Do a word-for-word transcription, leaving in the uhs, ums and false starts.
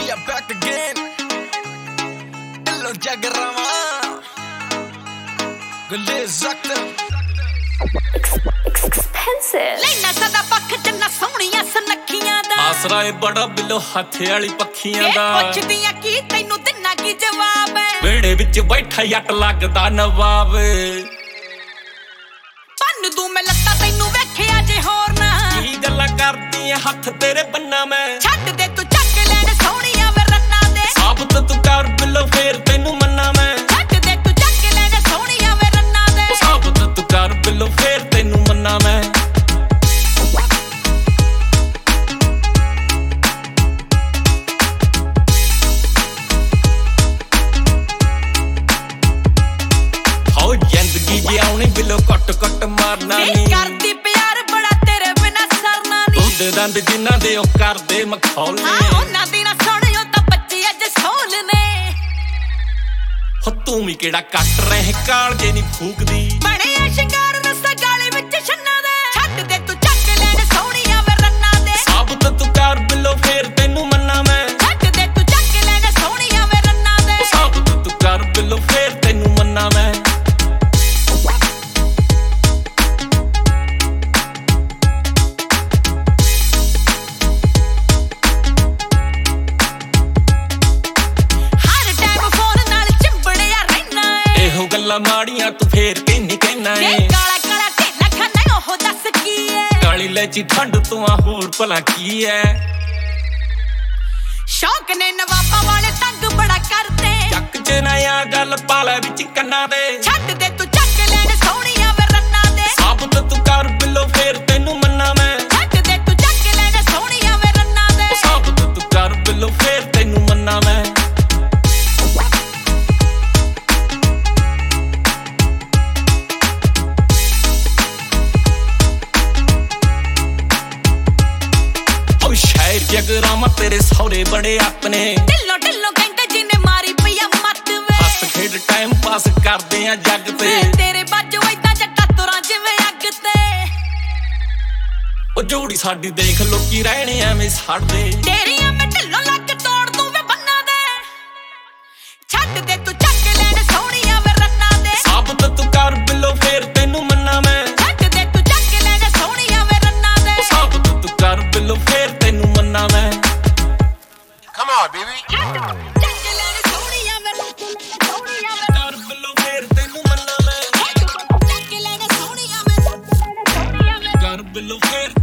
We are back again. Hello Jagarama. Gulle Zakta. Expensive. ਲੈਣਾ ਸਦਾ ਪੱਖ ਜੰਨਾ ਸੋਹਣੀਆਂ ਸੁਨੱਖੀਆਂ ਦਾ ਆਸਰਾ ਏ ਬੜਾ ਬਿਲੋ ਹੱਥੇ ਵਾਲੀ ਪੱਖੀਆਂ ਇਹ ਦਾ ਪੁੱਛਦੀਆਂ ਕੀ ਤੈਨੂੰ ਦਿਨਾ ਕੀ ਜਵਾਬ ਹੈ ਵਿਹੜੇ ਵਿੱਚ ਬੈਠਾ ਜੱਟ ਲੱਗਦਾ ਨਵਾਬ ਪੰਨ ਦੂੰ ਮੈਂ ਲੱਤਾਂ ਤੈਨੂੰ ਵੇਖਿਆ ਜੇ ਹੋਰ ਨਾ ਕੀ ਗੱਲਾਂ ਕਰਦੀ ਐ ਹੱਥ ਤੇਰੇ ਬੰਨਾ ਮੈਂ ਛੱਡ ਦੇ ਤੂੰ ਚੱਕ ਲੈਣ ਸੋਹਣੀਆਂ ਵੇ ਰੰਨਾਂ ਦੇ ਸਾਬਤ ਤੂੰ ਕਰ ਬਿਲੋ ਫੇਰ ਤੈਨੂੰ ਮੰਨਾ ਮੈਂ ਛੱਡ ਦੇ ਤੂੰ ਚੱਕ ਲੈਣ ਸੋਹਣੀਆਂ ਵੇ ਰੰਨਾਂ ਦੇ ਸਾਬਤ ਤੂੰ ਕਰ ਬਿਲੋ ਫੇਰ ਤੈਨੂੰ ਮੰਨਾ ਮੈਂ ਜ਼ਿੰਦਗੀ ਜਿਉਣੀ ਬਿਲੋ ਕੱਟ ਕੱਟ ਮਾਰਨਾ ਨੀ ਕਰਦੀ ਪਿਆਰ ਬੜਾ ਤੇਰੇ ਬਿਨਾ ਸਰਨਾ ਨੀ ਉਹਦੇ ਦੰਦ ਜਿਨ੍ਹਾਂ ਦੇ ਉਹ ਕਰਦੇ ਮਖੌਲ ਨੇ ਹਾਂ ਉਹਨਾਂ ਦੀ ਨਾ ਸੁਣਿਓ ਤਾਂ ਬੱਚੇ ਅੱਜ ਸੋਲ ਨੇ ਹੋ ਤੂੰ ਵੀ ਕਿਹੜਾ ਕੱਟ ਰਹੇ ਕਾਲਜੇ ਨਹੀਂ ਫੂਕਦੀ ਬਣੇ ਸ਼ਿੰਗਾਰ ਰਸਾ ਗਾਲੇ ਵਿੱਚ ਛੰਨਾ ਦੇ ਛੱਡ ਦੇ ਤੂੰ ਚੱਕ ਲੈਣ ਸੋਹਣੀਆਂ ਵੇ ਰੰਨਾਂ ਦੇ ਸਾਬਤ ਤੂੰ ਕਰ ਬਿਲੋ ਫੇਰ ਤੈਨੂੰ ਮੰਨਾ ਮੈਂ ਛੱਡ ਦੇ ਤੂੰ ਚੱਕ ਲੈਣ ਸੋਹਣੀਆਂ ਵੇ ਰੰਨਾਂ ਦੇ ਸਾਬਤ ਤੂੰ ਕਰ ਬਿਲੋ ਫੇਰ ਤੈਨੂੰ ਮੰਨਾ ਮੈਂ ਗੱਲਾਂ ਮਾੜੀਆਂ ਤੂੰ ਫੇਰ ਕਿੰਨੀ ਕਹਿਣਾ ਏ ਕਾਲਾ ਕਾਲਾ ਢੇਲਾ ਖਾਨਾ ਉਹ ਦੱਸ ਕੀ ਏ ਕਾਲੀ ਲੈਚੀ ਠੰਡ ਤੋਂ ਆ ਹੋਰ ਭਲਾ ਕੀ ਏ ਸ਼ੌਕ ਨੇ ਨਵਾਬਾਂ ਵਾਲੇ ਤੰਗ ਬੜਾ ਕਰਦੇ ਚੱਕ ਚ ਨਾ ਆ ਗੱਲ ਪਾਲੇ ਵਿੱਚ ਕੰਨਾਂ ਦੇ ਛੱਡ ਦੇ ਤੂੰ ਚੱਕ ਲੈਣ ਸੋਹਣੀਆਂ ਵੇ ਰੰਨਾਂ ਦੇ ਸਾਬਤ ਤੂੰ ਕਰ ਬਿਲੋ ਫੇਰ ਤੈਨੂੰ ਮੰਨਾ ਮੈਂ ਛੱਡ ਦੇ ਤੂੰ ਚੱਕ ਲੈਣ ਸੋਹਣੀਆਂ ਵੇ ਰੰਨਾਂ ਦੇ ਸਾਬਤ ਤੂੰ ਕਰ ਬਿਲੋ ਫੇਰ ਤੈਨੂੰ ਮੰਨਾ ਮੈਂ ਜਗਰਾਮਾ ਤੇਰੇ ਸੌਰੇ ਬੜੇ ਆਪਣੇ ਢਿੱਲੋ ਢਿੱਲੋ ਕਹਿੰਦੇ ਜਿਨੇ ਮਾਰੀ ਪਈਆ ਮੱਤ ਵੇ ਹੱਸ ਖੇਡ ਟਾਈਮ ਪਾਸ ਕਰਦੇ ਆ ਜੱਗ ਤੇ ਤੇਰੇ ਬਾਜੂ ਏਦਾਂ ਜੱਟਾ ਤੁਰਾਂ ਜਿਵੇਂ ਅੱਗ ਤੇ ਉਹ ਜੋੜੀ ਸਾਡੀ ਦੇਖ ਲੋਕੀ ਰਹਿਣੇ ਐਵੇਂ ਛੱਡਦੇ ਤੇਰੀਆਂ ਮੈਂ ਢਿੱਲੋ ਲੱਗ ਤੋੜ ਦੂੰ ਵੇ ਬੰਨਾਂ ਦੇ ਛੱਡ ਦੇ ਤੂੰ ਚੱਕ ਲੈਣ ਸੋਹਣੀਆਂ ਵੇ ਰੰਨਾਂ ਦੇ ਸਾਬਤ ਤੂੰ ਕਰ ਬਿਲੋ ਫੇਰ ਤੈਨੂੰ ਮੰਨਾ ਮੈਂ ਛੱਡ ਦੇ ਤੂੰ ਚੱਕ ਲੈਣ ਸੋਹਣੀਆਂ ਵੇ ਰੰਨਾਂ ਦੇ ਸਾਬਤ ਤੂੰ ਕਰ ਬਿਲੋ ਫੇਰ ਤੈਨੂੰ ਮੰਨਾ ਮੈਂ Come on, baby. ਚੱਕ ਲੈਣ ਸੋਹਣੀਆਂ ਵੇ ਸੋਹਣੀਆਂ ਵੇ ਕਰ ਬਿਲੋ ਫੇਰ ਤੈਨੂੰ ਮੰਨਾ ਮੈਂ ਚੱਕ ਲੈਣ ਸੋਹਣੀਆਂ ਵੇ ਸੋਹਣੀਆਂ ਵੇ ਕਰ ਬਿਲੋ ਫੇਰ